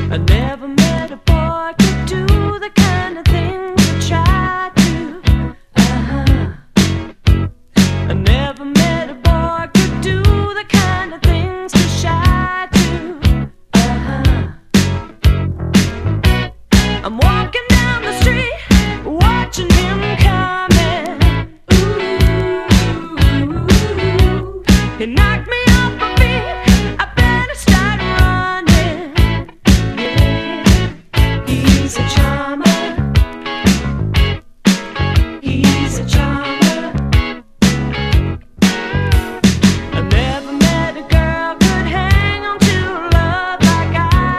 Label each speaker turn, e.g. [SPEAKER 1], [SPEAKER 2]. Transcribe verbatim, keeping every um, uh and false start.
[SPEAKER 1] I never met a boy could do the kind of things I tried to. Uh-huh. I never met a boy could do the kind of things to shy to. Uh-huh. I'm walking